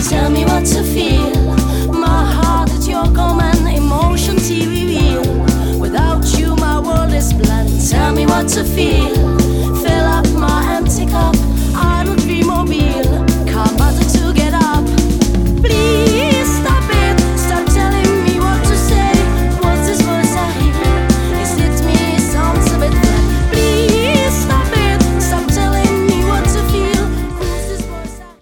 Tell me what to feel. My heart is your common emotion TV.